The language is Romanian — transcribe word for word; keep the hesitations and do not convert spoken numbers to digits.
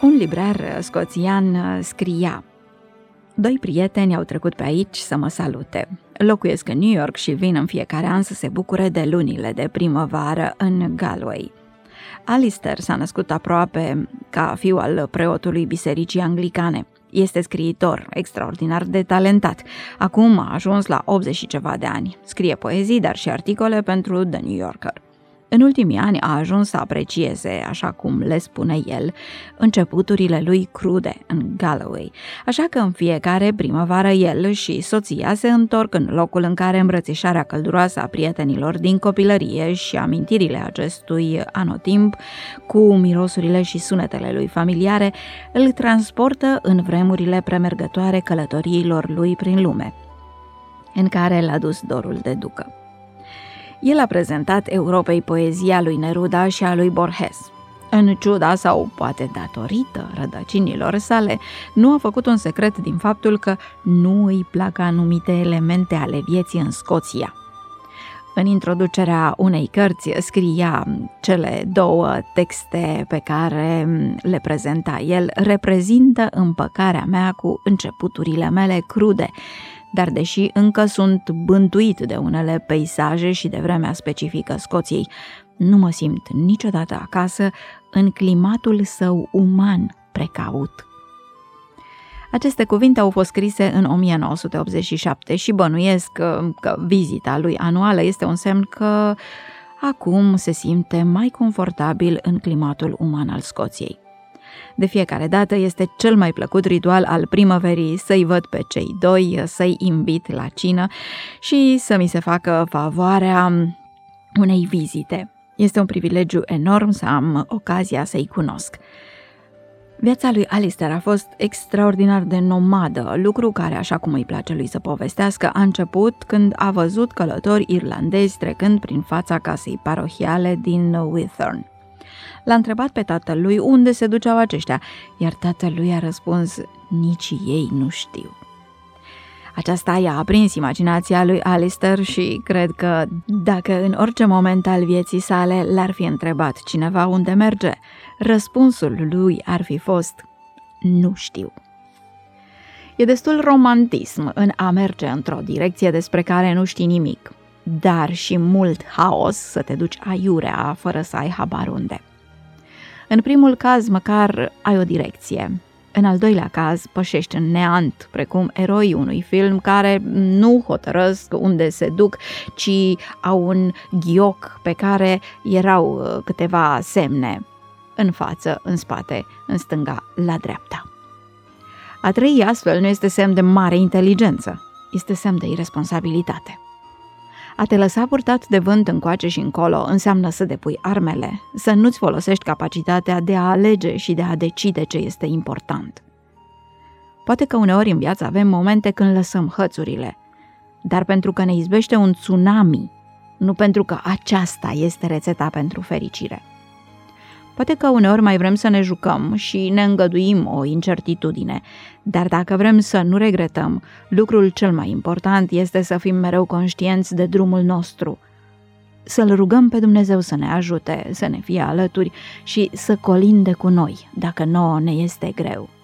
Un librar scoțian scria: doi prieteni au trecut pe aici să mă salute. Locuiesc în New York și vin în fiecare an să se bucure de lunile de primăvară în Galway. Alistair s-a născut aproape ca fiu al preotului bisericii anglicane. Este scriitor, extraordinar de talentat. Acum a ajuns la optzeci și ceva de ani. Scrie poezii, dar și articole pentru The New Yorker. În ultimii ani a ajuns să aprecieze, așa cum le spune el, începuturile lui crude în Galway, așa că în fiecare primăvară el și soția se întorc în locul în care îmbrățișarea călduroasă a prietenilor din copilărie și amintirile acestui anotimp, cu mirosurile și sunetele lui familiare, îl transportă în vremurile premergătoare călătoriilor lui prin lume, în care l-a dus dorul de ducă. El a prezentat Europei poezia lui Neruda și a lui Borges. În ciuda sau poate datorită rădăcinilor sale, nu a făcut un secret din faptul că nu îi plac anumite elemente ale vieții în Scoția. În introducerea unei cărți scria: cele două texte pe care le prezenta el reprezintă împăcarea mea cu începuturile mele crude, dar deși încă sunt bântuit de unele peisaje și de vremea specifică Scoției, nu mă simt niciodată acasă în climatul său uman precaut. Aceste cuvinte au fost scrise în o mie nouă sute optzeci și șapte și bănuiesc că, că vizita lui anuală este un semn că acum se simte mai confortabil în climatul uman al Scoției. De fiecare dată este cel mai plăcut ritual al primăverii să-i văd pe cei doi, să-i invit la cină și să mi se facă favoarea unei vizite. Este un privilegiu enorm să am ocazia să-i cunosc. Viața lui Alistair a fost extraordinar de nomadă, lucru care, așa cum îi place lui să povestească, a început când a văzut călători irlandezi trecând prin fața casei parohiale din Withorn. L-a întrebat pe tatălui unde se duceau aceștia, iar tatălui a răspuns: nici ei nu știu. Aceasta i-a aprins imaginația lui Alistair și cred că dacă în orice moment al vieții sale l-ar fi întrebat cineva unde merge, răspunsul lui ar fi fost: nu știu. E destul romantism în a merge într-o direcție despre care nu știi nimic, dar și mult haos să te duci aiurea fără să ai habar unde. În primul caz, măcar ai o direcție. În al doilea caz, pășești în neant, precum eroii unui film care nu hotărăsc unde se duc, ci au un ghioc pe care erau câteva semne: în față, în spate, în stânga, la dreapta. A trăi astfel nu este semn de mare inteligență, este semn de irresponsabilitate. A te lăsa purtat de vânt încoace și încolo înseamnă să depui armele, să nu-ți folosești capacitatea de a alege și de a decide ce este important. Poate că uneori în viață avem momente când lăsăm hățurile, dar pentru că ne izbește un tsunami, nu pentru că aceasta este rețeta pentru fericire. Poate că uneori mai vrem să ne jucăm și ne îngăduim o incertitudine, dar dacă vrem să nu regretăm, lucrul cel mai important este să fim mereu conștienți de drumul nostru, să-L rugăm pe Dumnezeu să ne ajute, să ne fie alături și să colinde cu noi, dacă nouă ne este greu.